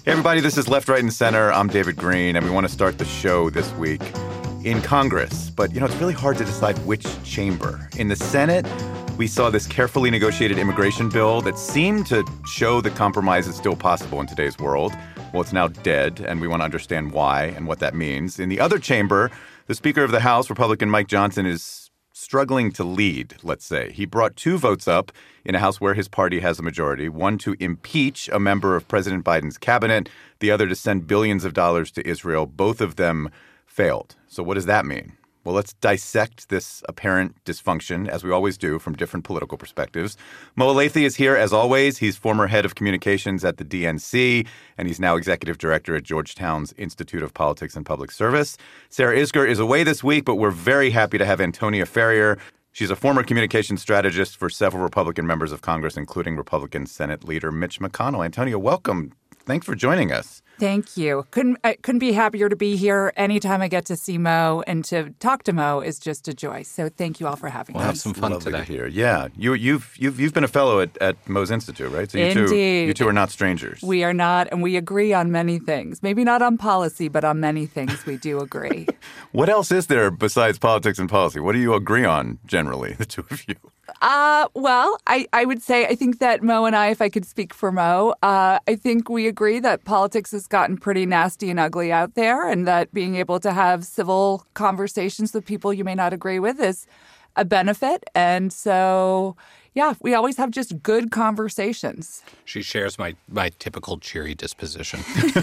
Hey, everybody, this is Left, Right, and Center. I'm David Green, and we want to start the show this week in Congress. But, it's really hard to decide which chamber. In the Senate, we saw this carefully negotiated immigration bill that seemed to show that compromise is still possible in today's world. Well, it's now dead, and we want to understand why and what that means. In the other chamber, the Speaker of the House, Republican Mike Johnson, is struggling to lead, let's say. He brought 2 votes up in a House where his party has a majority, one to impeach a member of President Biden's cabinet, the other to send billions of dollars to Israel. Both of them failed. So what does that mean? Well, let's dissect this apparent dysfunction, as we always do, from different political perspectives. Mo Elleithee is here, as always. He's former head of communications at the DNC, and he's now executive director at Georgetown's Institute of Politics and Public Service. Sarah Isgur is away this week, but we're very happy to have Antonia Ferrier. She's a former communications strategist for several Republican members of Congress, including Republican Senate Leader Mitch McConnell. Antonia, welcome. Thanks for joining us. Thank you. Couldn't be happier to be here. Anytime I get to see Mo and to talk to Mo is just a joy. So thank you all for having me. We'll have some fun Lovely today. To hear. Yeah, you've been a fellow at Mo's Institute, right? So you two are not strangers. We are not, and we agree on many things. Maybe not on policy, but on many things we do agree. What else is there besides politics and policy? What do you agree on generally, the two of you? Well, I would say I think that Mo and I, if I could speak for Mo, I think we agree that politics has gotten pretty nasty and ugly out there, and that being able to have civil conversations with people you may not agree with is a benefit. And so, yeah, we always have just good conversations. She shares my typical cheery disposition.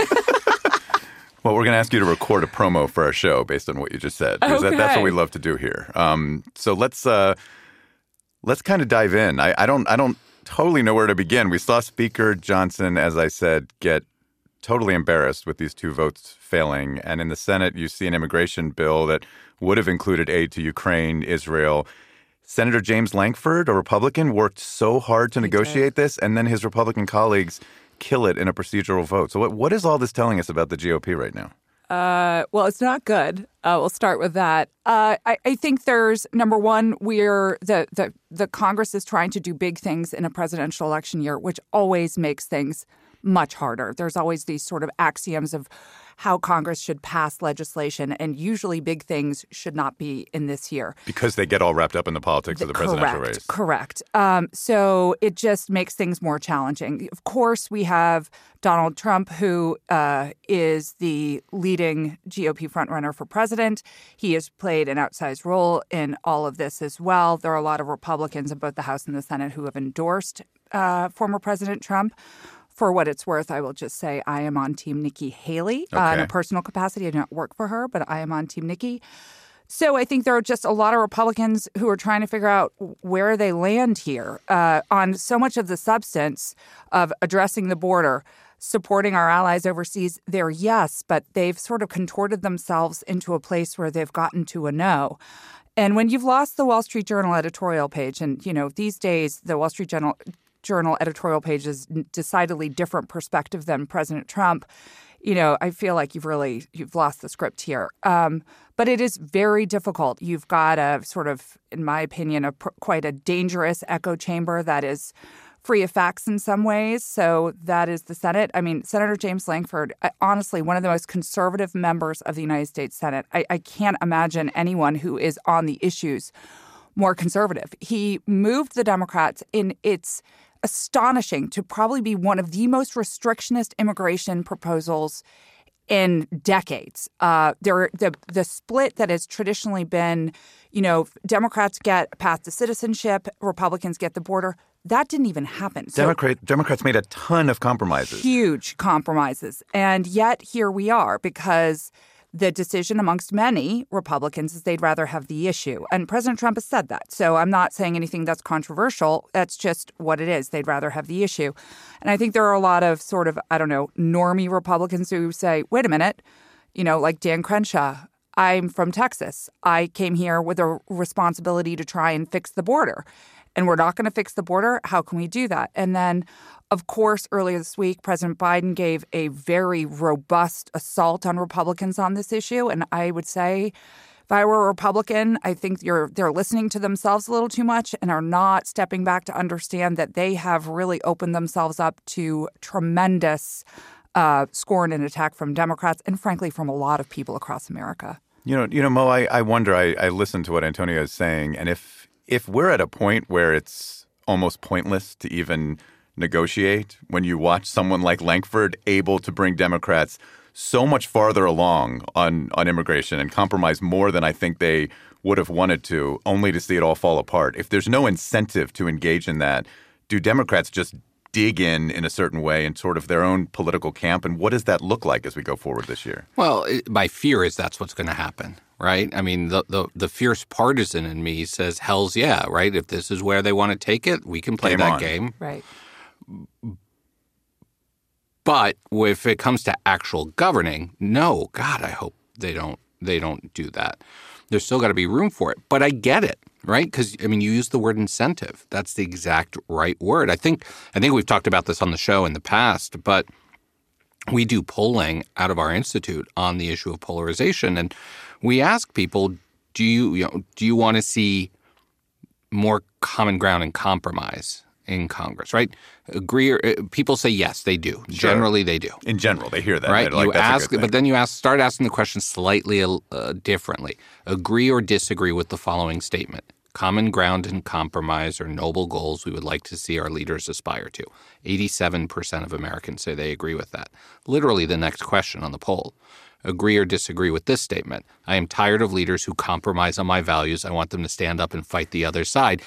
Well, we're going to ask you to record a promo for our show based on what you just said, because that's what we love to do here. So let's kind of dive in. I don't totally know where to begin. We saw Speaker Johnson, as I said, get totally embarrassed with these 2 votes failing. And in the Senate, you see an immigration bill that would have included aid to Ukraine, Israel. Senator James Lankford, a Republican, worked so hard to negotiate this, and then his Republican colleagues kill it in a procedural vote. So what is all this telling us about the GOP right now? Well, it's not good. We'll start with that. I think there's, number one, the Congress is trying to do big things in a presidential election year, which always makes things much harder. There's always these sort of axioms of how Congress should pass legislation, and usually big things should not be in this year. Because they get all wrapped up in the politics of the presidential race. Correct. So it just makes things more challenging. Of course, we have Donald Trump, who is the leading GOP frontrunner for president. He has played an outsized role in all of this as well. There are a lot of Republicans in both the House and the Senate who have endorsed former President Trump. For what it's worth, I will just say I am on Team Nikki Haley in a personal capacity. I do not work for her, but I am on Team Nikki. So I think there are just a lot of Republicans who are trying to figure out where they land here on so much of the substance of addressing the border, supporting our allies overseas. They're yes, but they've sort of contorted themselves into a place where they've gotten to a no. And when you've lost the Wall Street Journal editorial page, and, these days the Wall Street Journal editorial page is decidedly different perspective than President Trump. I feel like you've lost the script here. But it is very difficult. You've got a sort of, in my opinion, quite a dangerous echo chamber that is free of facts in some ways. So that is the Senate. I mean, Senator James Lankford, honestly, one of the most conservative members of the United States Senate. I can't imagine anyone who is on the issues more conservative. He moved the Democrats in its astonishing to probably be one of the most restrictionist immigration proposals in decades. The split that has traditionally been, Democrats get a path to citizenship, Republicans get the border. That didn't even happen. So, Democrats made a ton of compromises. Huge compromises. And yet here we are, because the decision amongst many Republicans is they'd rather have the issue. And President Trump has said that. So I'm not saying anything that's controversial. That's just what it is. They'd rather have the issue. And I think there are a lot of sort of, normie Republicans who say, wait a minute, like Dan Crenshaw, I'm from Texas. I came here with a responsibility to try and fix the border. And we're not going to fix the border. How can we do that? And then, of course, earlier this week, President Biden gave a very robust assault on Republicans on this issue. And I would say, if I were a Republican, I think they're listening to themselves a little too much and are not stepping back to understand that they have really opened themselves up to tremendous scorn and attack from Democrats and, frankly, from a lot of people across America. You know, Mo, I wonder, I listened to what Antonia is saying, and if we're at a point where it's almost pointless to even negotiate, when you watch someone like Lankford able to bring Democrats so much farther along on immigration and compromise more than I think they would have wanted to, only to see it all fall apart. If there's no incentive to engage in that, do Democrats just dig in a certain way in sort of their own political camp? And what does that look like as we go forward this year? Well, my fear is that's what's going to happen, right? I mean, the fierce partisan in me says, hell's yeah, right? If this is where they want to take it, we can play that game. Right. But if it comes to actual governing, no, God, I hope they don't do that. There's still got to be room for it. But I get it, right? Because, I mean, you use the word incentive. That's the exact right word. I think we've talked about this on the show in the past, but we do polling out of our institute on the issue of polarization. And we ask people, do you want to see more common ground and compromise in Congress, right? Agree? People say yes, they do. Sure. Generally, they do. In general, they hear that. Right? Like, you that's ask, but then you start asking the question slightly differently. Agree or disagree with the following statement. Common ground and compromise are noble goals we would like to see our leaders aspire to. 87% of Americans say they agree with that. Literally the next question on the poll. Agree or disagree with this statement. I am tired of leaders who compromise on my values. I want them to stand up and fight the other side.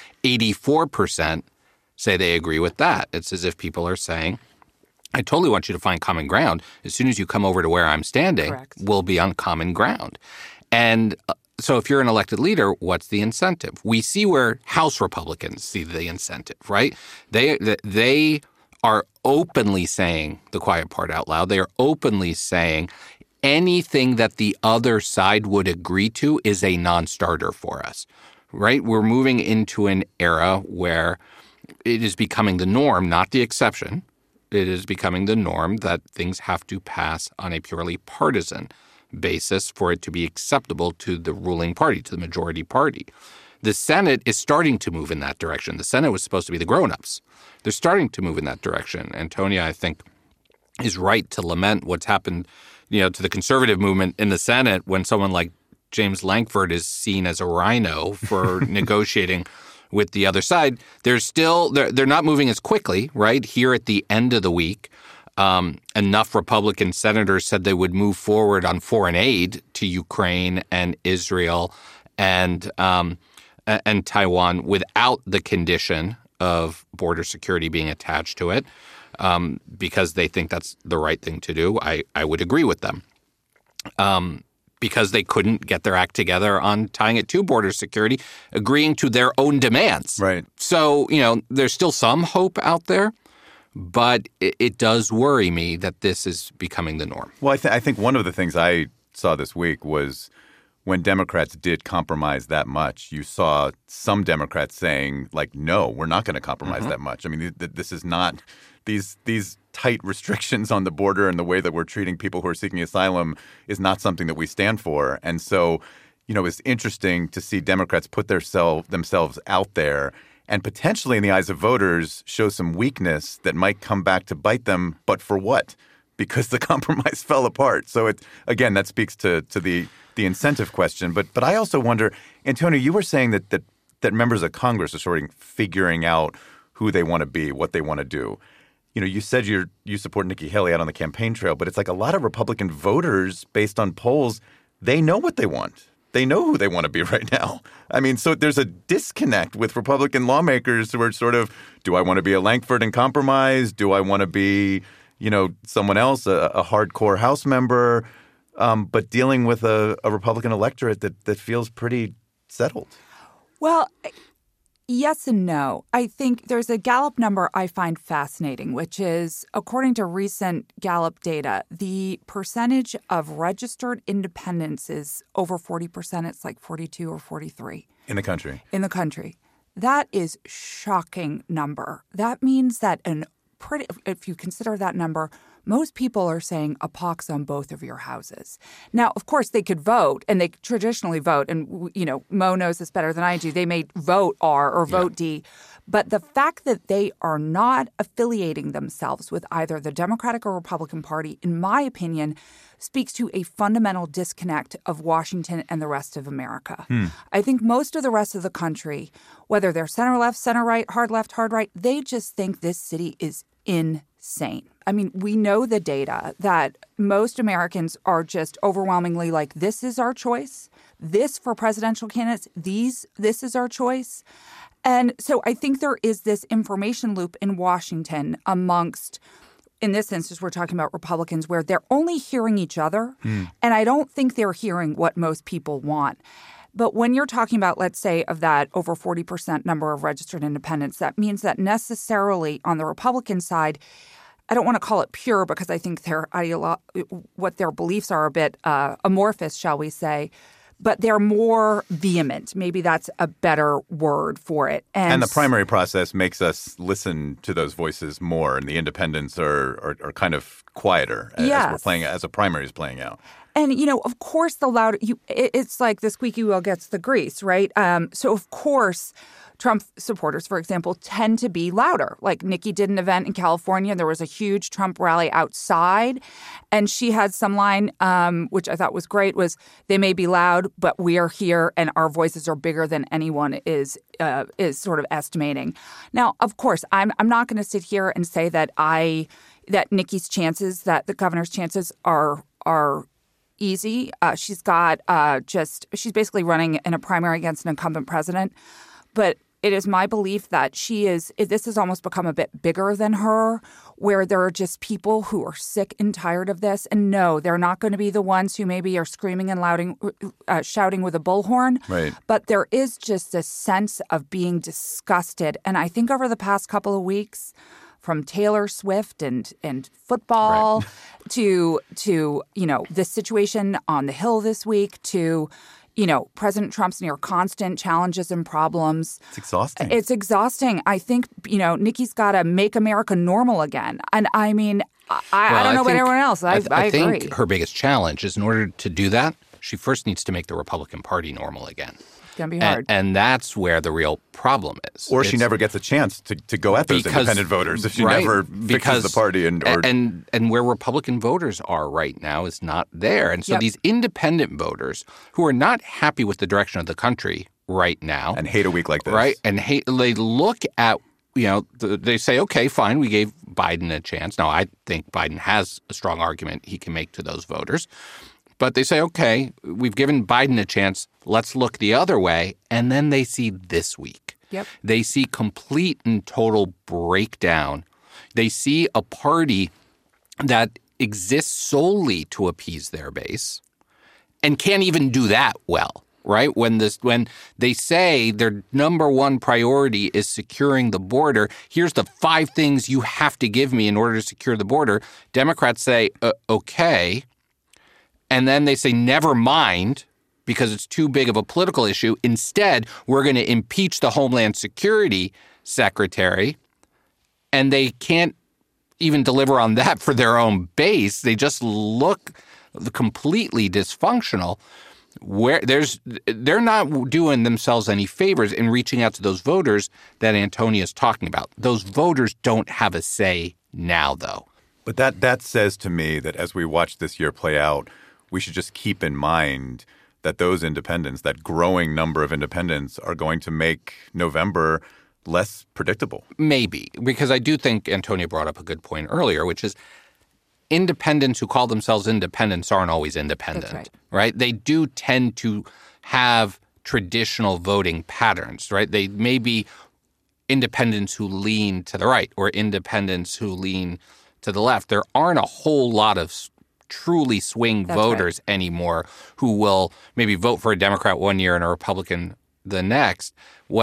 84% say they agree with that. It's as if people are saying, I totally want you to find common ground. As soon as you come over to where I'm standing, Correct. We'll be on common ground. And so if you're an elected leader, what's the incentive? We see where House Republicans see the incentive, right? They are openly saying the quiet part out loud. They are openly saying anything that the other side would agree to is a non-starter for us, right? We're moving into an era where it is becoming the norm, not the exception. It is becoming the norm that things have to pass on a purely partisan basis for it to be acceptable to the ruling party, to the majority party. The Senate is starting to move in that direction. The Senate was supposed to be the grown-ups. They're starting to move in that direction. Antonia, I think, is right to lament what's happened, to the conservative movement in the Senate when someone like James Lankford is seen as a rhino for negotiating with the other side. They're not moving as quickly, right? Here at the end of the week, enough Republican senators said they would move forward on foreign aid to Ukraine and Israel and Taiwan without the condition of border security being attached to it, because they think that's the right thing to do. I would agree with them. Because they couldn't get their act together on tying it to border security, agreeing to their own demands. Right. So, there's still some hope out there, but it does worry me that this is becoming the norm. Well, I think one of the things I saw this week was when Democrats did compromise that much, you saw some Democrats saying, like, no, we're not going to compromise that much. I mean, this is not these tight restrictions on the border and the way that we're treating people who are seeking asylum is not something that we stand for. And so, it's interesting to see Democrats put themselves out there and potentially in the eyes of voters show some weakness that might come back to bite them. But for what? Because the compromise fell apart. So again, that speaks to the incentive question. But I also wonder, Antonio, you were saying that members of Congress are sort of figuring out who they want to be, what they want to do. You said you support Nikki Haley out on the campaign trail, but it's like a lot of Republican voters, based on polls, they know what they want. They know who they want to be right now. I mean, so there's a disconnect with Republican lawmakers who are sort of, do I want to be a Lankford and compromise? Do I want to be, someone else, a hardcore House member, but dealing with a Republican electorate that feels pretty settled? Well, yes and no. I think there's a Gallup number I find fascinating, which is, according to recent Gallup data, the percentage of registered independents is over 40%. It's like 42 or 43. In the country. In the country. That is shocking number. That means that if you consider that number, most people are saying a pox on both of your houses. Now, of course, they could vote, and they traditionally vote, and, Mo knows this better than I do. They may vote R or vote D. But the fact that they are not affiliating themselves with either the Democratic or Republican Party, in my opinion, speaks to a fundamental disconnect of Washington and the rest of America. I think most of the rest of the country, whether they're center left, center right, hard left, hard right, they just think this city is insane. I mean, we know the data that most Americans are just overwhelmingly like, this is our choice. This for presidential candidates, this is our choice. And so I think there is this information loop in Washington amongst, in this instance, we're talking about Republicans, where they're only hearing each other. And I don't think they're hearing what most people want. But when you're talking about, let's say, of that over 40% number of registered independents, that means that necessarily on the Republican side, I don't want to call it pure because I think what their beliefs are a bit amorphous, shall we say. But they're more vehement. Maybe that's a better word for it. And the primary process makes us listen to those voices more, and the independents are kind of quieter as a primary is playing out. And, of course, the louder it's like the squeaky wheel gets the grease, right? So, of course, Trump supporters, for example, tend to be louder. Like Nikki did an event in California. There was a huge Trump rally outside. And she had some line, which I thought was great, was they may be loud, but we are here and our voices are bigger than anyone is sort of estimating. Now, of course, I'm not going to sit here and say that Nikki's chances, that the governor's chances are easy. She's basically running in a primary against an incumbent president. But it is my belief that this has almost become a bit bigger than her, where there are just people who are sick and tired of this. And no, they're not going to be the ones who maybe are screaming and shouting with a bullhorn. Right. But there is just a sense of being disgusted. And I think over the past couple of weeks, from Taylor Swift and football to the situation on the Hill this week to President Trump's near constant challenges and problems. It's exhausting. It's exhausting. I think, Nikki's got to make America normal again. And I mean, I don't know about everyone else. I agree. I think her biggest challenge is in order to do that, she first needs to make the Republican Party normal again. It's going to be hard. And that's where the real problem is. Or she never gets a chance to go at those independent voters if she never fixes the party. And where Republican voters are right now is not there. And so these independent voters who are not happy with the direction of the country right now. And hate a week like this. Right. And they look at, they say, okay, fine, we gave Biden a chance. Now, I think Biden has a strong argument he can make to those voters. But they say, okay, we've given Biden a chance. Let's look the other way. And then they see this week. Yep. They see complete and total breakdown. They see a party that exists solely to appease their base and can't even do that well, right? When they say their number one priority is securing the border, here's the 5 things you have to give me in order to secure the border. Democrats say, okay. And then they say, never mind, because it's too big of a political issue. Instead, we're going to impeach the Homeland Security Secretary. And they can't even deliver on that for their own base. They just look completely dysfunctional. They're not doing themselves any favors in reaching out to those voters that Antonia is talking about. Those voters don't have a say now, though. But that says to me that as we watch this year play out, we should just keep in mind that those independents, that growing number of independents, are going to make November less predictable. Maybe, because I do think Antonia brought up a good point earlier, which is independents who call themselves independents aren't always independent, That's right? They do tend to have traditional voting patterns, right? They may be independents who lean to the right or independents who lean to the left. There aren't a whole lot of truly swing voters anymore who will maybe vote for a Democrat one year and a Republican the next.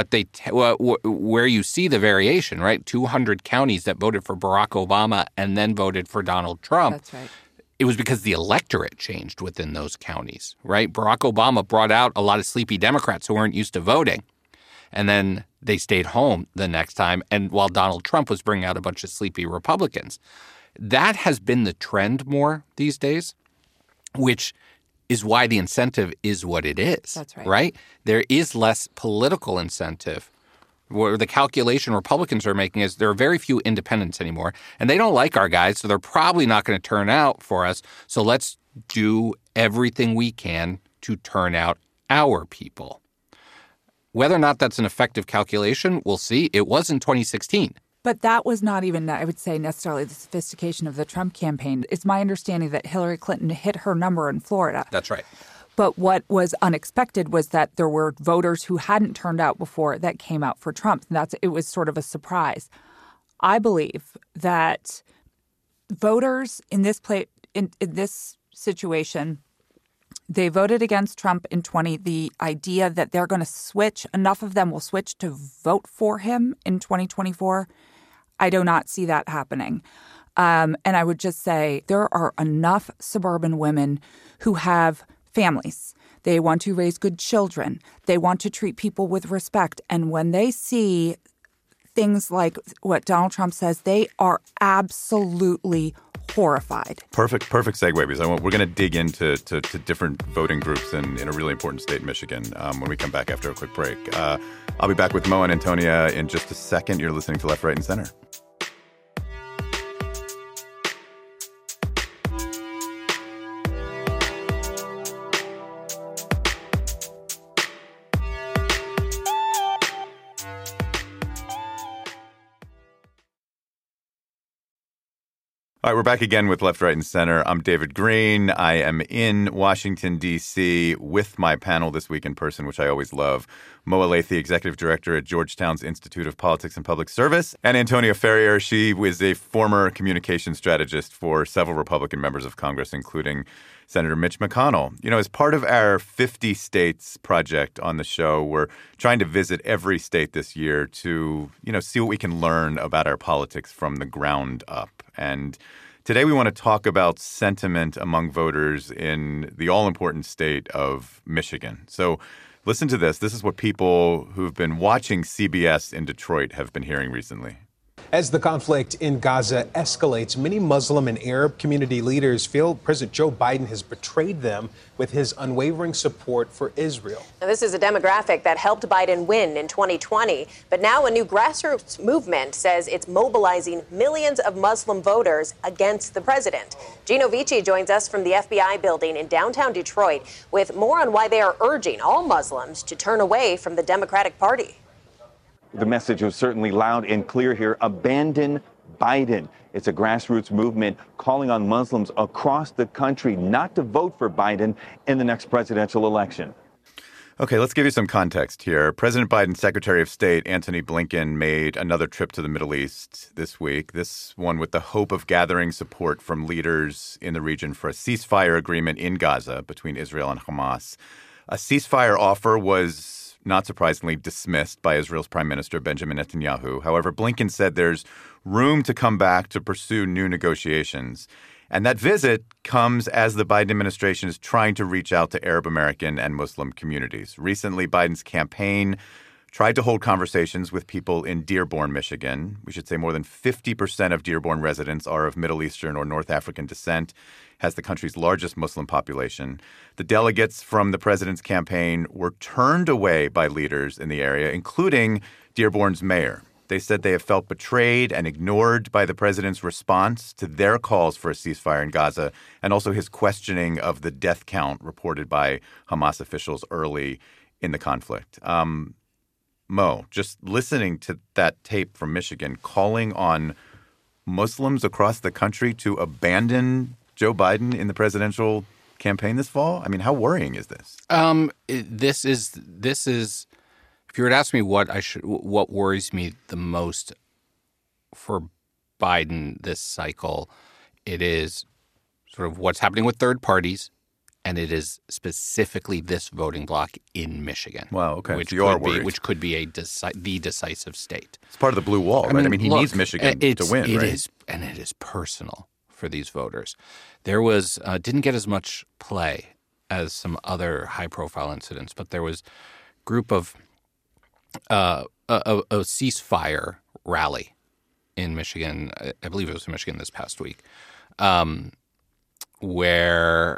Where you see the variation, right? 200 counties that voted for Barack Obama and then voted for Donald Trump. That's right. It was because the electorate changed within those counties, right? Barack Obama brought out a lot of sleepy Democrats who weren't used to voting. And then they stayed home the next time. And while Donald Trump was bringing out a bunch of sleepy Republicans. that has been the trend more these days, which is why the incentive is what it is. That's right. Right? There is less political incentive. Where the calculation Republicans are making is there are very few independents anymore, and they don't like our guys, so they're probably not going to turn out for us. So let's do everything we can to turn out our people. Whether or not that's an effective calculation, we'll see. It was in 2016. But that was not even, I would say, necessarily the sophistication of the Trump campaign. It's my understanding that Hillary Clinton hit her number in Florida. That's right. But what was unexpected was that there were voters who hadn't turned out before that came out for Trump. And it was sort of a surprise. I believe that voters in this situation, they voted against Trump in 2020. The idea that they're going to switch, enough of them will switch to vote for him in 2024, I do not see that happening. And I would just say there are enough suburban women who have families. They want to raise good children. They want to treat people with respect. And when they see things like what Donald Trump says, they are absolutely horrified. Perfect segue, because we're going to dig into different voting groups in a really important state, Michigan, when we come back after a quick break. I'll be back with Mo and Antonia in just a second. You're listening to Left, Right, and Center. All right, we're back again with Left, Right, and Center. I'm David Green. I am in Washington, D.C. with my panel this week in person, which I always love. Mo Elleithee, Executive Director at Georgetown's Institute of Politics and Public Service, and Antonia Ferrier. She was a former communications strategist for several Republican members of Congress, including Senator Mitch McConnell. You know, as part of our 50 states project on the show, we're trying to visit every state this year to, see what we can learn about our politics from the ground up. And today we want to talk about sentiment among voters in the all-important state of Michigan. So listen to this. This is what people who've been watching CBS in Detroit have been hearing recently. As the conflict in Gaza escalates, many Muslim and Arab community leaders feel President Joe Biden has betrayed them with his unwavering support for Israel. Now, this is a demographic that helped Biden win in 2020. But now a new grassroots movement says it's mobilizing millions of Muslim voters against the president. Gino Vici joins us from the FBI building in downtown Detroit with more on why they are urging all Muslims to turn away from the Democratic Party. The message was certainly loud and clear here. Abandon Biden. It's a grassroots movement calling on Muslims across the country not to vote for Biden in the next presidential election. Okay, let's give you some context here. President Biden's Secretary of State, Antony Blinken, made another trip to the Middle East this week, this one with the hope of gathering support from leaders in the region for a ceasefire agreement in Gaza between Israel and Hamas. A ceasefire offer was, not surprisingly, dismissed by Israel's Prime Minister Benjamin Netanyahu. However, Blinken said there's room to come back to pursue new negotiations. And that visit comes as the Biden administration is trying to reach out to Arab American and Muslim communities. Recently, Biden's campaign tried to hold conversations with people in Dearborn, Michigan. We should say more than 50% of Dearborn residents are of Middle Eastern or North African descent, has the country's largest Muslim population. The delegates from the president's campaign were turned away by leaders in the area, including Dearborn's mayor. They said they have felt betrayed and ignored by the president's response to their calls for a ceasefire in Gaza, and also his questioning of the death count reported by Hamas officials early in the conflict. Mo, just listening to that tape from Michigan calling on Muslims across the country to abandon Joe Biden in the presidential campaign this fall? I mean, how worrying is this? This is. If you were to ask me what worries me the most for Biden this cycle, it is sort of what's happening with third parties, and it is specifically this voting bloc in Michigan. Wow, okay. Which could be the decisive state. It's part of the blue wall, right? I mean, he needs Michigan to win, right? It is personal for these voters. There was didn't get as much play as some other high-profile incidents, but there was a group of a ceasefire rally in Michigan. I believe it was in Michigan this past week, where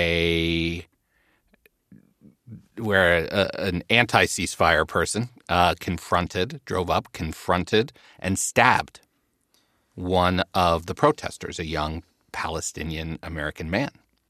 an anti-ceasefire person drove up, confronted, and stabbed one of the protesters, a young Palestinian-American man.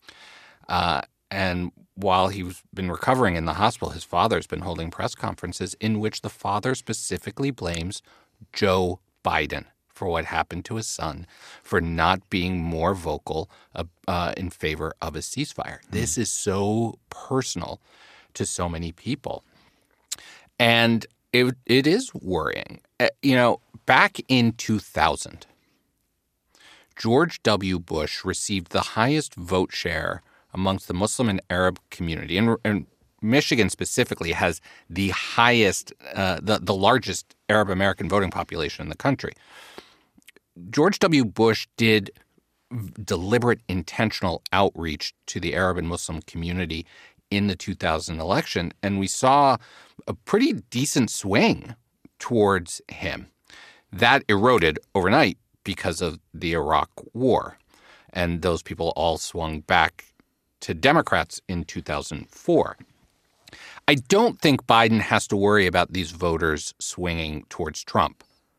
And while he's been recovering in the hospital, his father's been holding press conferences in which the father specifically blames Joe Biden for what happened to his son, for not being more vocal in favor of a ceasefire. This is so personal to so many people. And it is worrying. Back in 2000, George W. Bush received the highest vote share amongst the Muslim and Arab community. And Michigan specifically has the highest, the largest Arab American voting population in the country. George W. Bush did deliberate, intentional outreach to the Arab and Muslim community in the 2000 election, and we saw a pretty decent swing towards him. That eroded overnight because of the Iraq War, and those people all swung back to Democrats in 2004. I don't think Biden has to worry about these voters swinging towards Trump.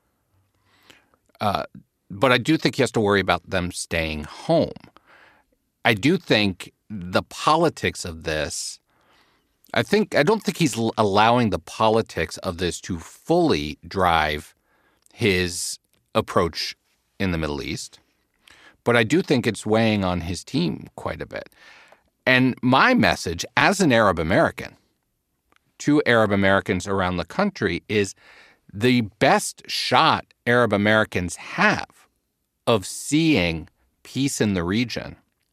But I do think he has to worry about them staying home. I do think the politics of this, I don't think he's allowing the politics of this to fully drive his approach in the Middle East. But I do think it's weighing on his team quite a bit. And my message as an Arab American to Arab Americans around the country is the best shot Arab Americans have of seeing peace in the region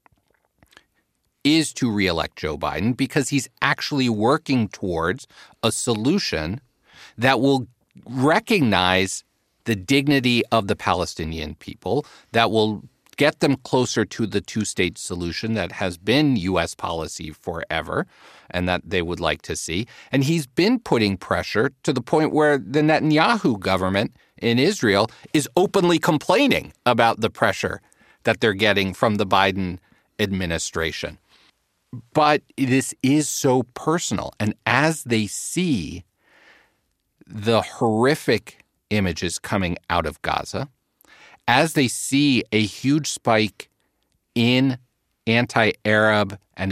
is to reelect Joe Biden, because he's actually working towards a solution that will recognize the dignity of the Palestinian people, that will get them closer to the two-state solution that has been U.S. policy forever and that they would like to see. And he's been putting pressure to the point where the Netanyahu government in Israel is openly complaining about the pressure that they're getting from the Biden administration. But this is so personal. And as they see the horrific images coming out of Gaza, as they see a huge spike in anti-Arab and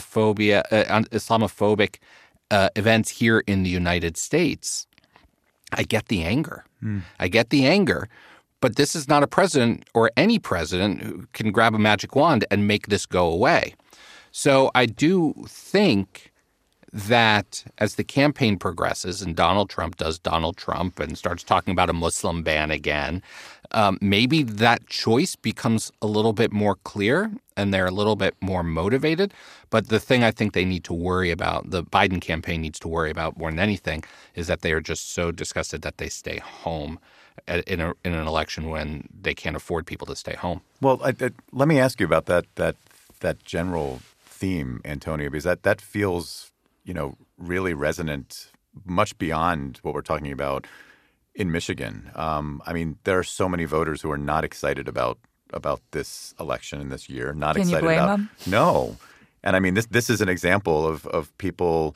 Islamophobic events here in the United States, I get the anger. I get the anger. But this is not a president or any president who can grab a magic wand and make this go away. So I do think that as the campaign progresses and Donald Trump does Donald Trump and starts talking about a Muslim ban again, maybe that choice becomes a little bit more clear and they're a little bit more motivated. But the thing I think they need to worry about, the Biden campaign needs to worry about more than anything, is that they are just so disgusted that they stay home in an election when they can't afford people to stay home. Well, let me ask you about that general theme, Antonio, because that feels really resonant, much beyond what we're talking about in Michigan. I mean, there are so many voters who are not excited about this election and this year. Not Can excited you blame about them? No, and I mean this is an example of people,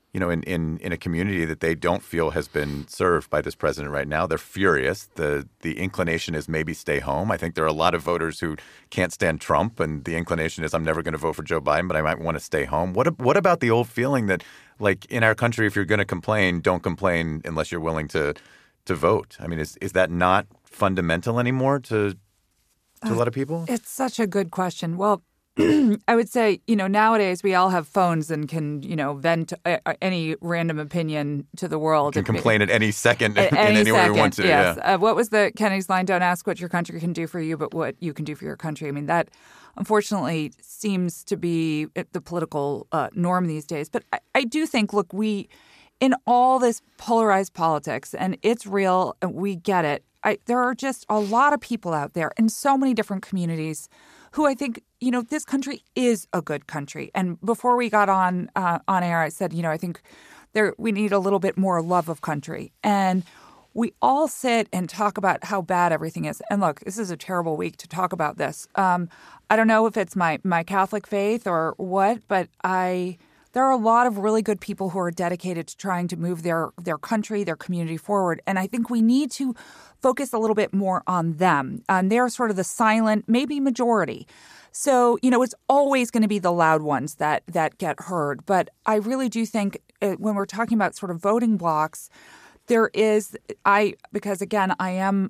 in a community that they don't feel has been served by this president right now. They're furious. The inclination is maybe stay home. I think there are a lot of voters who can't stand Trump, and the inclination is I'm never going to vote for Joe Biden, but I might want to stay home. What about the old feeling that, like, in our country, if you're going to complain, don't complain unless you're willing to vote? I mean, is that not fundamental anymore to a lot of people? It's such a good question. Well, I would say, nowadays we all have phones and can, vent any random opinion to the world. You can complain at any second in any any way you want to. Yes. Yeah. What was the Kennedy's line? Don't ask what your country can do for you, but what you can do for your country. I mean, that unfortunately seems to be the political norm these days. But I do think, look, in all this polarized politics, and it's real, and we get it, there are just a lot of people out there in so many different communities who I think, this country is a good country. And before we got on air, I said, I think we need a little bit more love of country. And we all sit and talk about how bad everything is. And look, this is a terrible week to talk about this. I don't know if it's my Catholic faith or what, but there are a lot of really good people who are dedicated to trying to move their country, their community forward. And I think we need to focus a little bit more on them. They're sort of the silent, maybe majority. So, it's always going to be the loud ones that get heard. But I really do think when we're talking about sort of voting blocks, because again, I am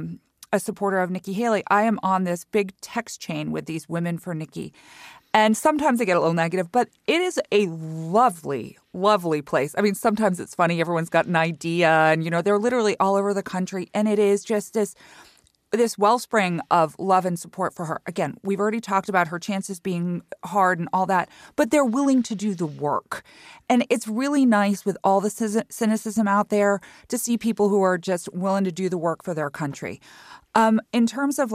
a supporter of Nikki Haley. I am on this big text chain with these Women for Nikki. And sometimes they get a little negative, but it is a lovely, lovely place. I mean, sometimes it's funny. Everyone's got an idea and, they're literally all over the country. And it is just this wellspring of love and support for her. Again, we've already talked about her chances being hard and all that, but they're willing to do the work. And it's really nice with all the cynicism out there to see people who are just willing to do the work for their country. In terms of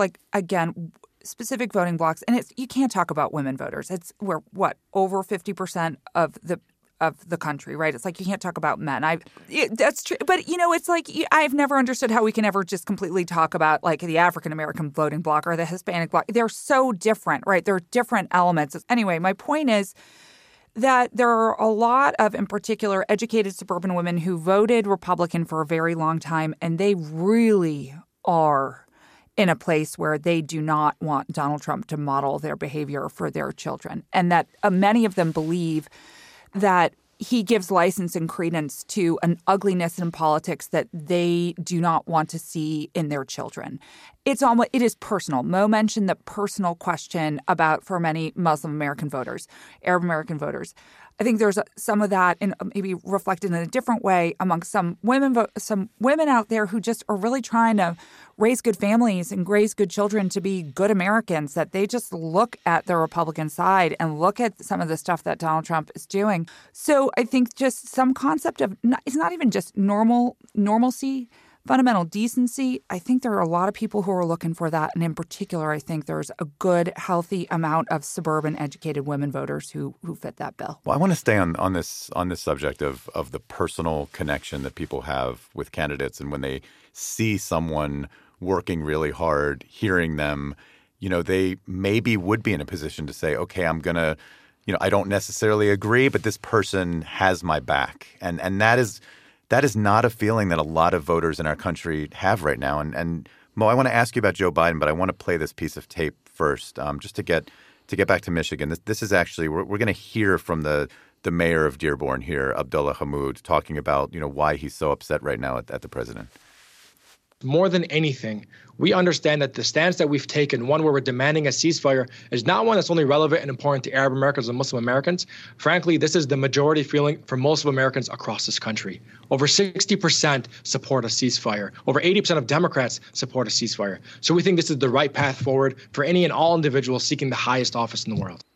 specific voting blocks, and you can't talk about women voters. We're over 50% of the country, right? It's like you can't talk about men. That's true, but it's like I've never understood how we can ever just completely talk about like the African American voting bloc or the Hispanic bloc. They're so different, right? They're different elements. Anyway, my point is that there are a lot of, in particular, educated suburban women who voted Republican for a very long time, and they really are in a place where they do not want Donald Trump to model their behavior for their children. And that many of them believe that he gives license and credence to an ugliness in politics that they do not want to see in their children. It is personal. Mo mentioned the personal question for many Muslim American voters, Arab American voters. I think there's some of that, and maybe reflected in a different way among some women out there who just are really trying to raise good families and raise good children to be good Americans, that they just look at the Republican side and look at some of the stuff that Donald Trump is doing. So I think just some concept of, it's not even just normalcy, fundamental decency. I think there are a lot of people who are looking for that. And in particular, I think there's a good, healthy amount of suburban educated women voters who fit that bill. Well, I want to stay on this subject of the personal connection that people have with candidates. And when they see someone working really hard, hearing them, they maybe would be in a position to say, okay, I'm going to, I don't necessarily agree, but this person has my back. And that is not a feeling that a lot of voters in our country have right now. And Mo, I want to ask you about Joe Biden, but I want to play this piece of tape first, just to get back to Michigan. This is actually we're going to hear from the mayor of Dearborn here, Abdullah Hammoud, talking about why he's so upset right now at the president. More than anything, we understand that the stance that we've taken, one where we're demanding a ceasefire, is not one that's only relevant and important to Arab Americans and Muslim Americans. Frankly, this is the majority feeling for most of Americans across this country. Over 60% support a ceasefire. Over 80% of Democrats support a ceasefire. So we think this is the right path forward for any and all individuals seeking the highest office in the world.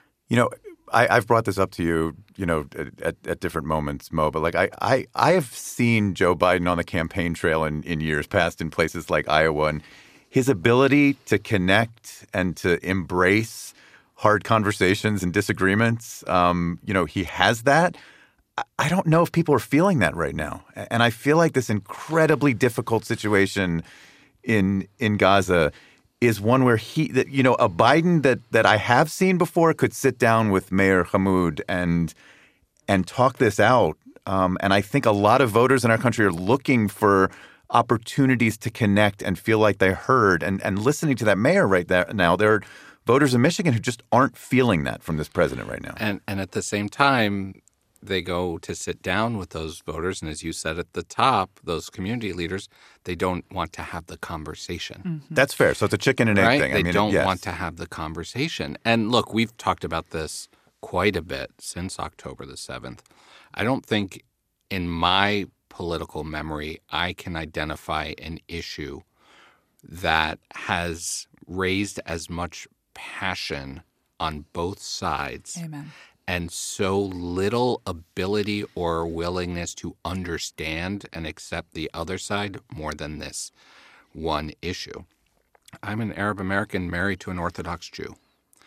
I've brought this up to you, at different moments, Mo, but I have seen Joe Biden on the campaign trail in years past in places like Iowa, and his ability to connect and to embrace hard conversations and disagreements, he has that. I don't know if people are feeling that right now. And I feel like this incredibly difficult situation in Gaza is one where a Biden that I have seen before could sit down with Mayor Hammoud and talk this out. And I think a lot of voters in our country are looking for opportunities to connect and feel like they're heard. And listening to that mayor right there now, there are voters in Michigan who just aren't feeling that from this president right now. And at the same time, they go to sit down with those voters. And as you said at the top, those community leaders, they don't want to have the conversation. Mm-hmm. That's fair. So it's a chicken and egg thing. They don't want to have the conversation. And look, we've talked about this quite a bit since October the 7th. I don't think in my political memory I can identify an issue that has raised as much passion on both sides. Amen. And so little ability or willingness to understand and accept the other side more than this one issue. I'm an Arab American married to an Orthodox Jew.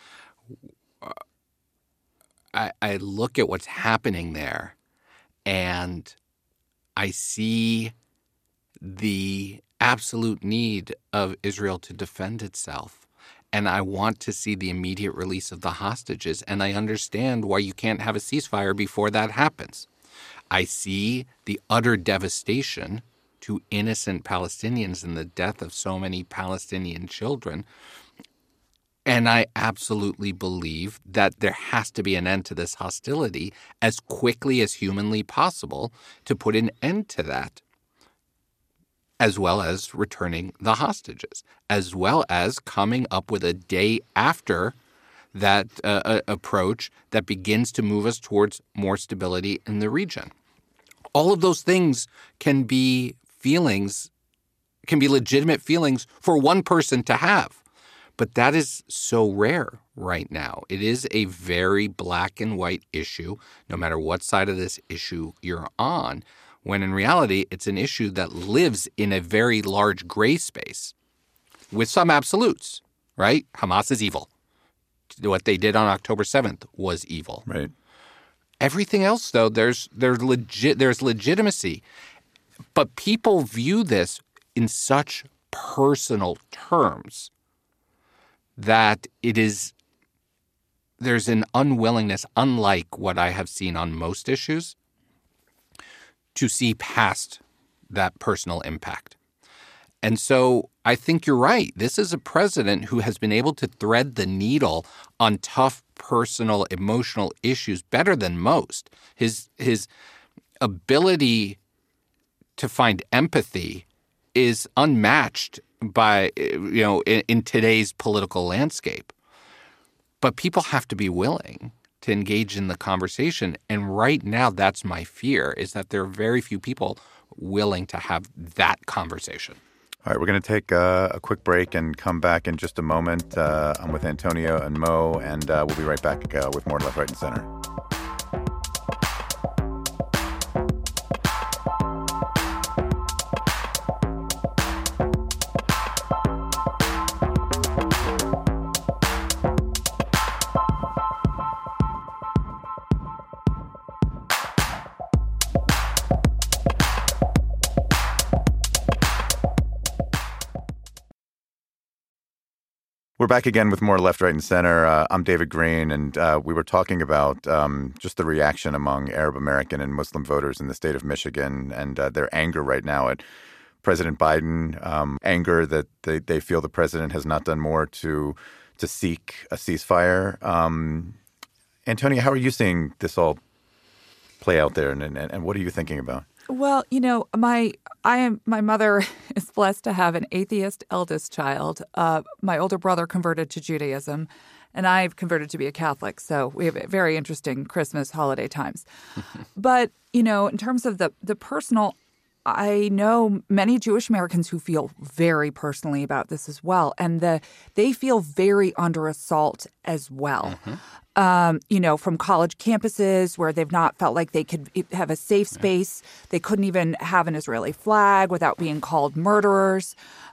I look at what's happening there and I see the absolute need of Israel to defend itself. And I want to see the immediate release of the hostages. And I understand why you can't have a ceasefire before that happens. I see the utter devastation to innocent Palestinians and the death of so many Palestinian children. And I absolutely believe that there has to be an end to this hostility as quickly as humanly possible to put an end to that, as well as returning the hostages, as well as coming up with a day after that approach that begins to move us towards more stability in the region. All of those things can be legitimate feelings for one person to have. But that is so rare right now. It is a very black and white issue, no matter what side of this issue you're on, when in reality, it's an issue that lives in a very large gray space with some absolutes, right? Hamas is evil. What they did on October 7th was evil. Right. Everything else, though, there's legitimacy. But people view this in such personal terms that there's an unwillingness, unlike what I have seen on most issues, to see past that personal impact. And so I think you're right. This is a president who has been able to thread the needle on tough personal, emotional issues better than most. His ability to find empathy is unmatched by, in today's political landscape. But people have to be willing to engage in the conversation. And right now, that's my fear, is that there are very few people willing to have that conversation. All right, we're going to take a quick break and come back in just a moment. I'm with Antonio and Mo, and we'll be right back with more Left, Right, and Center. We're back again with more Left, Right, and Center. I'm David Green, and we were talking about just the reaction among Arab American and Muslim voters in the state of Michigan and their anger right now at President Biden, anger that they feel the president has not done more to seek a ceasefire. Antonia, how are you seeing this all play out there, and what are you thinking about? Well, my mother is blessed to have an atheist eldest child. My older brother converted to Judaism, and I've converted to be a Catholic. So we have very interesting Christmas holiday times. But, in terms of the personal, I know many Jewish Americans who feel very personally about this as well. And they feel very under assault as well. Mm-hmm. From college campuses where they've not felt like they could have a safe space. They couldn't even have an Israeli flag without being called murderers.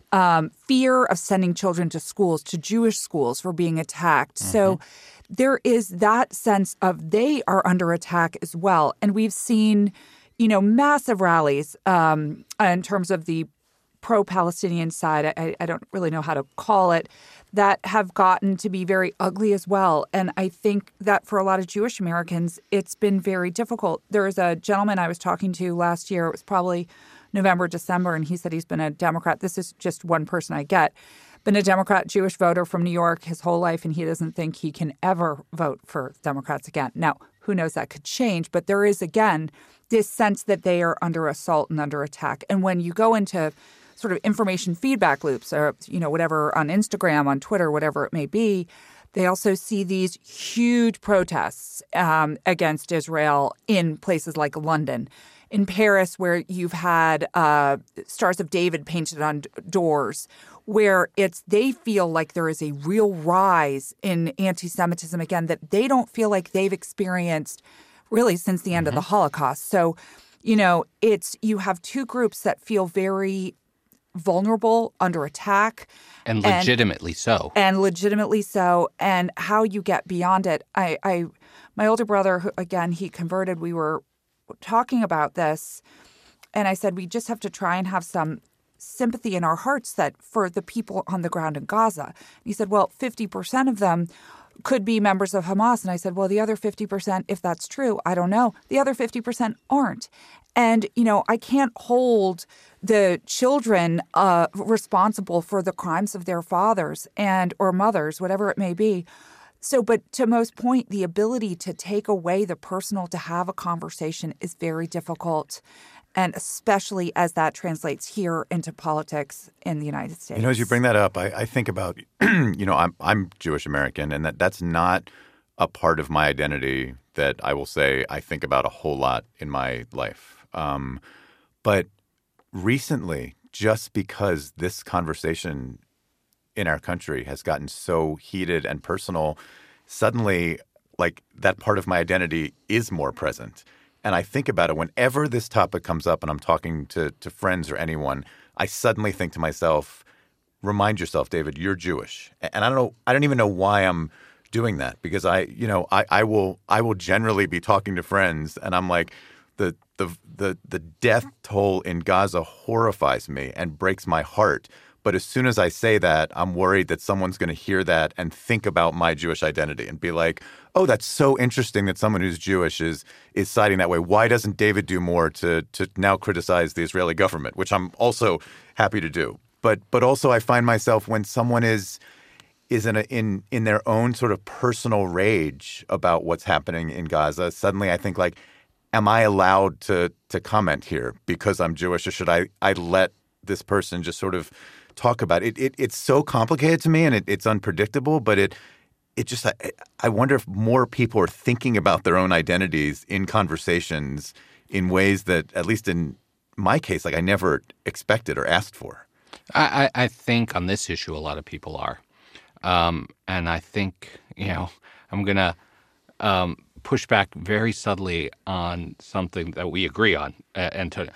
Fear of sending children to Jewish schools for being attacked. Mm-hmm. So there is that sense of they are under attack as well. And we've seen, massive rallies in terms of the pro-Palestinian side. I don't really know how to call it, that have gotten to be very ugly as well. And I think that for a lot of Jewish Americans, it's been very difficult. There was a gentleman I was talking to last year. It was probably November, December, and he said he's been a Democrat. This is just one person I get. Been a Democrat Jewish voter from New York his whole life, and he doesn't think he can ever vote for Democrats again. Now, who knows, that could change. But there is, again, this sense that they are under assault and under attack. And when you go into sort of information feedback loops or, whatever on Instagram, on Twitter, whatever it may be, they also see these huge protests against Israel in places like London. In Paris, where you've had Stars of David painted on doors, where they feel like there is a real rise in anti-Semitism, again, that they don't feel like they've experienced really since the end of the Holocaust. So, you have two groups that feel very vulnerable, under attack. And legitimately so. And how you get beyond it. My older brother, who, again, he converted, we were talking about this. And I said, we just have to try and have some sympathy in our hearts that for the people on the ground in Gaza. And he said, well, 50% of them could be members of Hamas. And I said, well, the other 50%, if that's true, I don't know. The other 50% aren't. And, I can't hold the children responsible for the crimes of their fathers or mothers, whatever it may be. So, but to Mo's point, the ability to take away the personal to have a conversation is very difficult. And especially as that translates here into politics in the United States. As you bring that up, I think about, I'm Jewish American, and that's not a part of my identity that I will say I think about a whole lot in my life. But recently, just because this conversation in our country has gotten so heated and personal, suddenly, like, that part of my identity is more present. And I think about it whenever this topic comes up and I'm talking to friends or anyone, I suddenly think to myself, remind yourself, David, you're Jewish. And I don't even know why I'm doing that, because I will generally be talking to friends and I'm like, the death toll in Gaza horrifies me and breaks my heart. But as soon as I say that, I'm worried that someone's going to hear that and think about my Jewish identity and be like, oh, that's so interesting that someone who's Jewish is siding that way. Why doesn't David do more to now criticize the Israeli government, which I'm also happy to do. But also I find myself when someone is in their own sort of personal rage about what's happening in Gaza, suddenly I think like, am I allowed to comment here because I'm Jewish, or should I let this person just sort of talk about it? It's so complicated to me, and it's unpredictable, but it just I wonder if more people are thinking about their own identities in conversations in ways that, at least in my case, like I never expected or asked for. I think on this issue a lot of people are. And I think, I'm going to push back very subtly on something that we agree on, Antonio.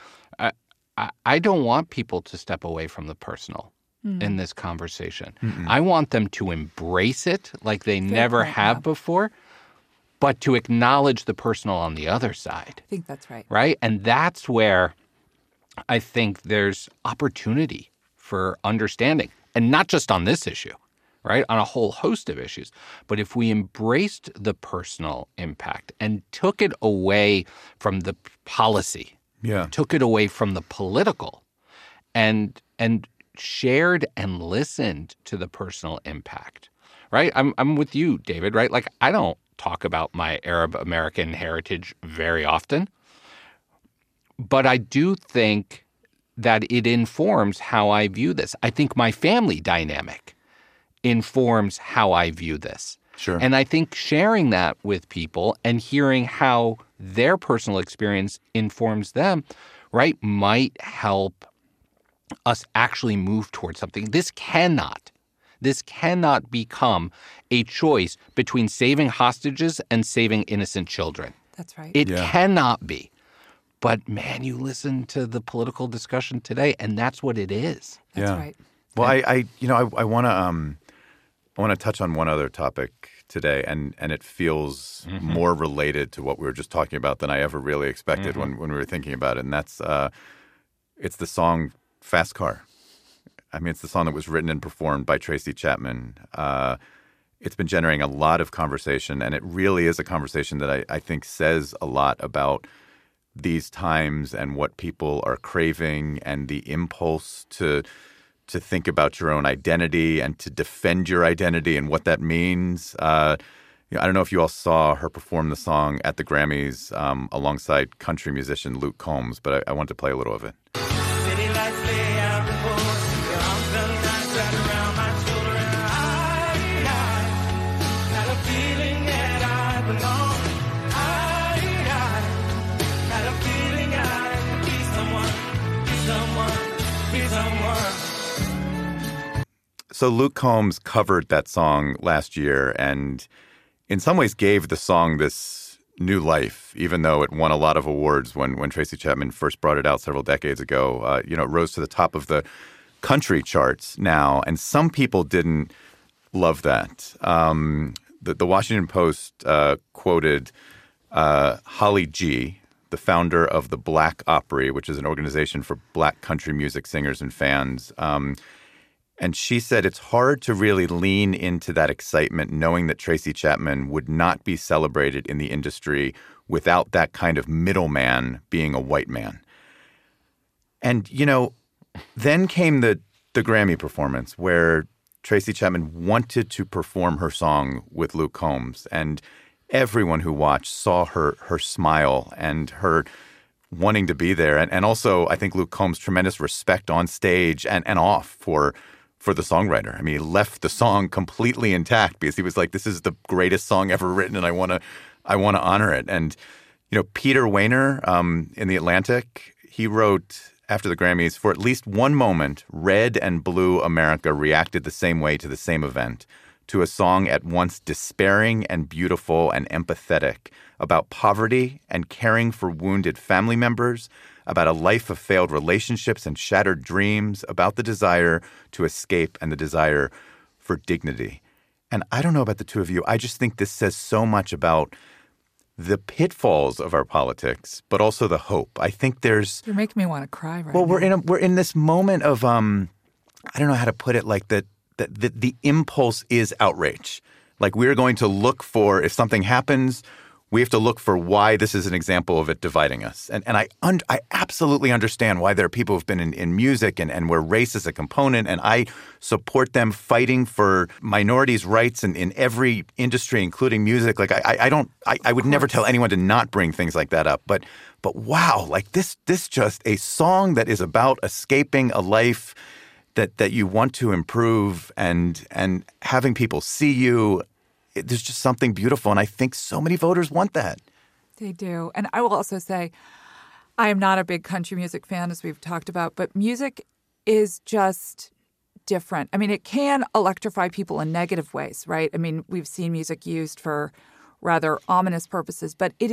I don't want people to step away from the personal in this conversation. I want them to embrace it like they never have before, but to acknowledge the personal on the other side. I think that's right. Right? And that's where I think there's opportunity for understanding, and not just on this issue, right? On a whole host of issues. But if we embraced the personal impact and took it away from the policy, took it away from the political, and shared and listened to the personal impact, right? I'm with you, David, right? Like, I don't talk about my Arab American heritage very often, but I do think that it informs how I view this. I think my family dynamic informs how I view this. Sure. And I think sharing that with people and hearing how their personal experience informs them, right, might help us actually move towards something. This cannot become a choice between saving hostages and saving innocent children. That's right. It cannot be. But man, you listen to the political discussion today, and that's what it is. That's right. Well, I want to touch on one other topic today, and it feels more related to what we were just talking about than I ever really expected when we were thinking about it, and that's it's the song "Fast Car." I mean, it's the song that was written and performed by Tracy Chapman. It's been generating a lot of conversation, and it really is a conversation that I think says a lot about these times and what people are craving, and the impulse to think about your own identity and to defend your identity and what that means. I don't know if you all saw her perform the song at the Grammys alongside country musician Luke Combs, but I want to play a little of it. So Luke Combs covered that song last year and in some ways gave the song this new life, even though it won a lot of awards when Tracy Chapman first brought it out several decades ago. It rose to the top of the country charts now, and some people didn't love that. The Washington Post quoted Holly G., the founder of the Black Opry, which is an organization for Black country music singers and fans. And she said it's hard to really lean into that excitement knowing that Tracy Chapman would not be celebrated in the industry without that kind of middleman being a white man. And, then came the Grammy performance where Tracy Chapman wanted to perform her song with Luke Combs. And everyone who watched saw her smile and her wanting to be there. And also, I think Luke Combs' tremendous respect on stage and off for the songwriter. I mean, he left the song completely intact because he was like, this is the greatest song ever written and I want to honor it. And, Peter Wehner in The Atlantic, he wrote after the Grammys, for at least one moment, red and blue America reacted the same way to the same event, to a song at once despairing and beautiful and empathetic about poverty and caring for wounded family members, about a life of failed relationships and shattered dreams, about the desire to escape and the desire for dignity. And I don't know about the two of you. I just think this says so much about the pitfalls of our politics, but also the hope. I think there's... You're making me want to cry right now. Well, we're in this moment of, I don't know how to put it, like that the impulse is outrage. Like we're going to look for, if something happens, we have to look for why this is an example of it dividing us. And I absolutely understand why there are people who've been in music and where race is a component, and I support them fighting for minorities' rights in every industry, including music. Like I would never tell anyone to not bring things like that up. But wow, like this just a song that is about escaping a life that you want to improve and having people see you. There's just something beautiful, and I think so many voters want that. They do. And I will also say, I am not a big country music fan, as we've talked about, but music is just different. I mean, it can electrify people in negative ways, right? I mean, we've seen music used for rather ominous purposes, but it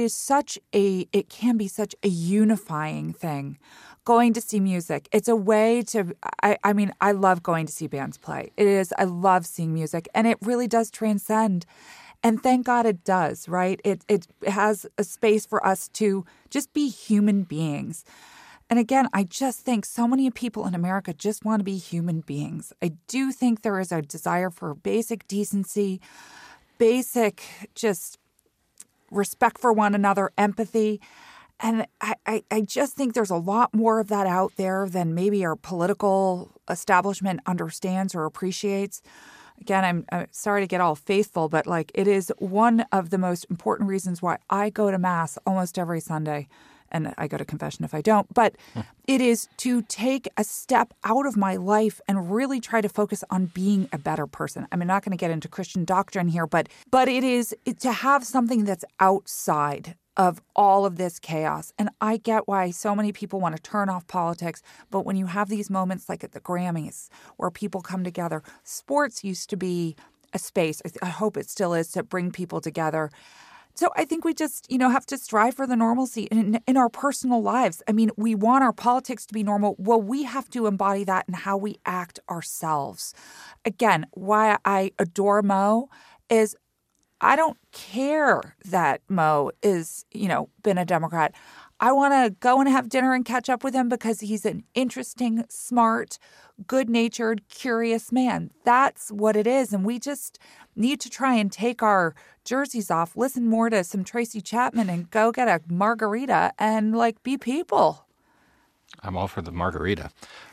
can be such a unifying thing. Going to see music, it's a way to, I love going to see bands play. I love seeing music, and it really does transcend. And thank God it does, right? It has a space for us to just be human beings. And again, I just think so many people in America just want to be human beings. I do think there is a desire for basic decency, basic just respect for one another, empathy. And I just think there's a lot more of that out there than maybe our political establishment understands or appreciates. Again, I'm sorry to get all faithful, but like it is one of the most important reasons why I go to Mass almost every Sunday. And I go to confession if I don't. But it is to take a step out of my life and really try to focus on being a better person. I'm not going to get into Christian doctrine here, but it is to have something that's outside of all of this chaos. And I get why so many people want to turn off politics. But when you have these moments like at the Grammys where people come together, sports used to be a space, I hope it still is, to bring people together. So I think we just, have to strive for the normalcy in our personal lives. I mean, we want our politics to be normal. Well, we have to embody that in how we act ourselves. Again, why I adore Mo is I don't care that Mo is, been a Democrat. I want to go and have dinner and catch up with him because he's an interesting, smart, good-natured, curious man. That's what it is. And we just need to try and take our jerseys off, listen more to some Tracy Chapman, and go get a margarita and, be people. I'm all for the margarita.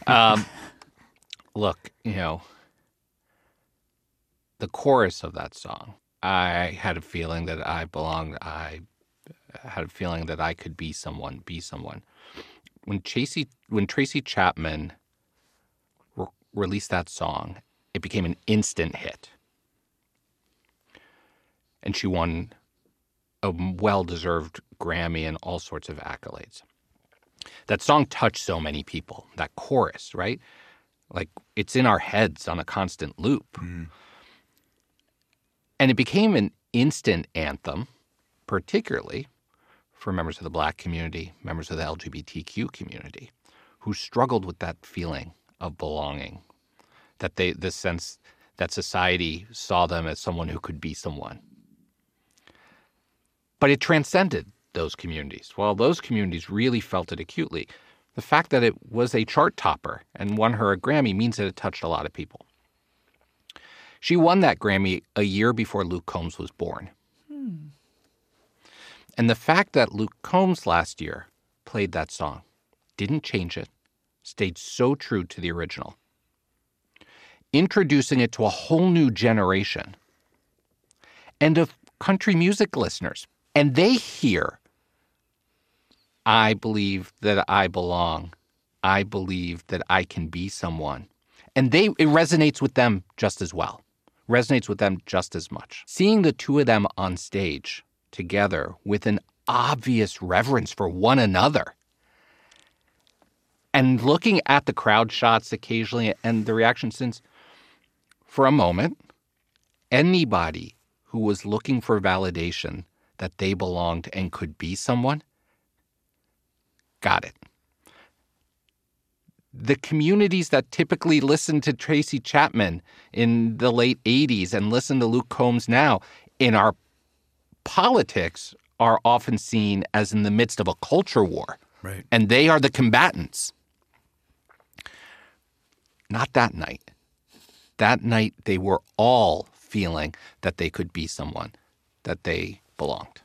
Look, the chorus of that song, I had a feeling that I belonged. I had a feeling that I could be someone. When Tracy Chapman released that song, it became an instant hit. And she won a well-deserved Grammy and all sorts of accolades. That song touched so many people, that chorus, right? Like, it's in our heads on a constant loop. Mm. And it became an instant anthem, particularly for members of the Black community, members of the LGBTQ community, who struggled with that feeling of belonging, that the sense that society saw them as someone who could be someone. But it transcended those communities? Well, those communities really felt it acutely. The fact that it was a chart topper and won her a Grammy means that it touched a lot of people. She won that Grammy a year before Luke Combs was born. And the fact that Luke Combs last year played that song, didn't change it, stayed so true to the original, introducing it to a whole new generation and of country music listeners. And they hear, I believe that I belong. I believe that I can be someone. And it resonates with them just as well, resonates with them just as much. Seeing the two of them on stage together with an obvious reverence for one another and looking at the crowd shots occasionally and the reaction, since for a moment, anybody who was looking for validation that they belonged and could be someone got it. The communities that typically listen to Tracy Chapman in the late 80s and listen to Luke Combs now in our politics are often seen as in the midst of a culture war. Right. And they are the combatants. Not that night. That night, they were all feeling that they could be someone, that they belonged.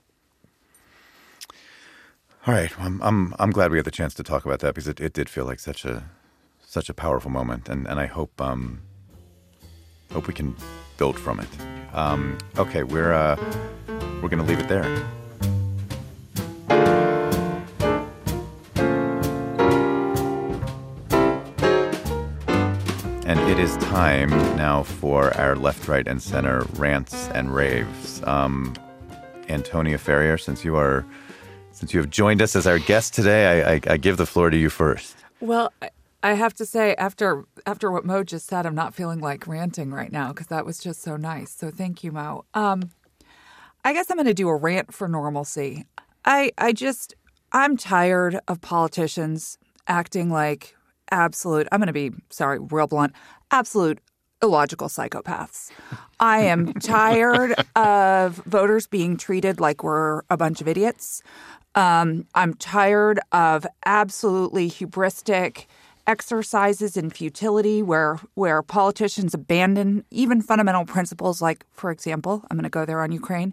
All right. I'm glad we had the chance to talk about that because it did feel like such a powerful moment, and I hope we can build from it. Okay, we're going to leave it there. And it is time now for our left, right, and center rants and raves. Antonia Ferrier, since you have joined us as our guest today, I give the floor to you first. Well, I have to say, after what Mo just said, I'm not feeling like ranting right now because that was just so nice. So thank you, Mo. I guess I'm going to do a rant for normalcy. I'm tired of politicians acting like absolute, I'm going to be, real blunt, absolute illogical psychopaths. I am tired of voters being treated like we're a bunch of idiots. I'm tired of absolutely hubristic exercises in futility where politicians abandon even fundamental principles like, for example, I'm going to go there on Ukraine.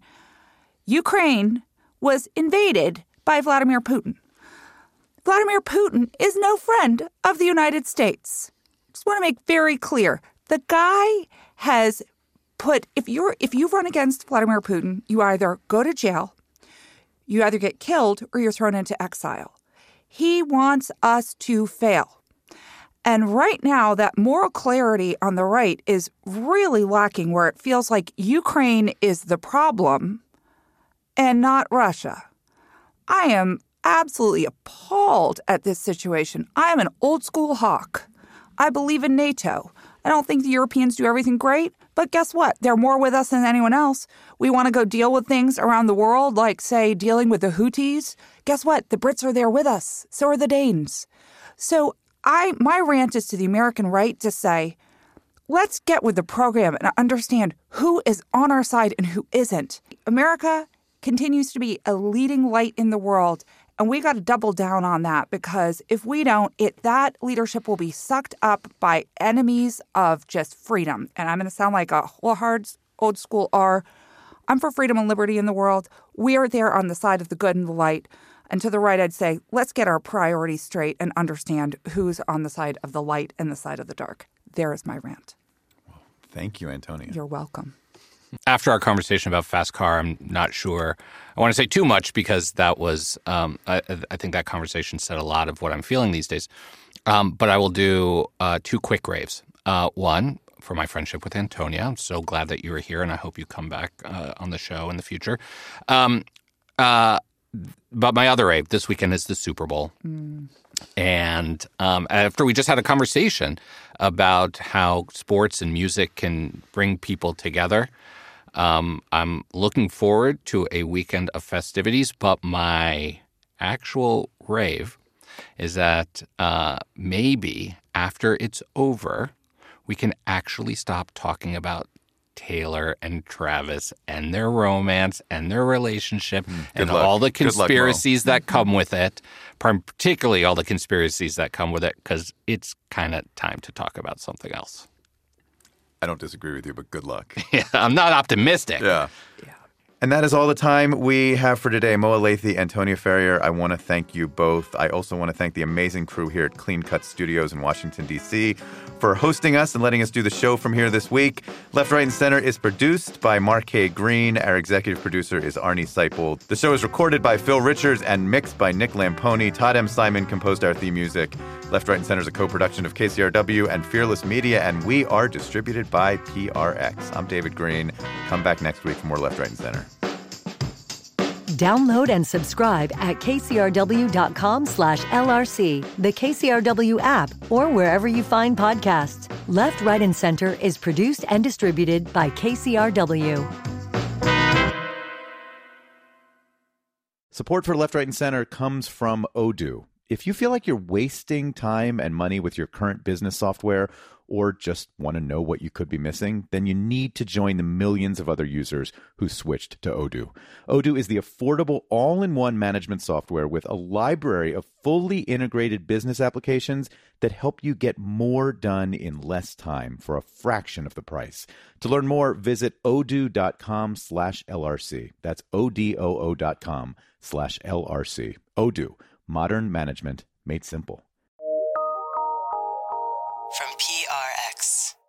Ukraine was invaded by Vladimir Putin. Vladimir Putin is no friend of the United States. Just want to make very clear. The guy has put, if you run against Vladimir Putin, you either go to jail, you either get killed, or you're thrown into exile. He wants us to fail. And right now, that moral clarity on the right is really lacking, where it feels like Ukraine is the problem and not Russia. I am absolutely appalled at this situation. I am an old school hawk. I believe in NATO. I don't think the Europeans do everything great, but guess what? They're more with us than anyone else. We want to go deal with things around the world, like, say, dealing with the Houthis. Guess what? The Brits are there with us. So are the Danes. So my rant is to the American right to say, let's get with the program and understand who is on our side and who isn't. America continues to be a leading light in the world, and we got to double down on that, because if we don't, that leadership will be sucked up by enemies of just freedom. And I'm going to sound like a hard old school R. I'm for freedom and liberty in the world. We are there on the side of the good and the light. And to the right, I'd say, let's get our priorities straight and understand who's on the side of the light and the side of the dark. There is my rant. Well, thank you, Antonia. You're welcome. After our conversation about Fast Car, I'm not sure I want to say too much, because that was, I think that conversation said a lot of what I'm feeling these days. But I will do two quick raves. One, for my friendship with Antonia. I'm so glad that you were here, and I hope you come back on the show in the future. But my other rave this weekend is the Super Bowl. And after we just had a conversation about how sports and music can bring people together, I'm looking forward to a weekend of festivities. But my actual rave is that maybe after it's over, we can actually stop talking about Taylor and Travis and their romance and their relationship and luck. all the Good luck, Mo. conspiracies that come with it, particularly all the conspiracies that come with it, because it's kind of time to talk about something else. I don't disagree with you, but good luck. Yeah, I'm not optimistic. Yeah. And that is all the time we have for today. Moa Lathey, Antonia Ferrier, I want to thank you both. I also want to thank the amazing crew here at Clean Cut Studios in Washington, D.C. for hosting us and letting us do the show from here this week. Left, Right, and Center is produced by Mark K. Green. Our executive producer is Arnie Seipold. The show is recorded by Phil Richards and mixed by Nick Lamponi. Todd M. Simon composed our theme music. Left, Right, and Center is a co-production of KCRW and Fearless Media, and we are distributed by PRX. I'm David Green. Come back next week for more Left, Right, and Center. Download and subscribe at kcrw.com/LRC, the KCRW app, or wherever you find podcasts. Left, Right, and Center is produced and distributed by KCRW. Support for Left, Right, and Center comes from Odoo. If you feel like you're wasting time and money with your current business software, or just want to know what you could be missing, then you need to join the millions of other users who switched to Odoo. Odoo is the affordable all-in-one management software with a library of fully integrated business applications that help you get more done in less time for a fraction of the price. To learn more, visit odoo.com/LRC. That's odoo.com/LRC. Odoo, modern management made simple. From PRX.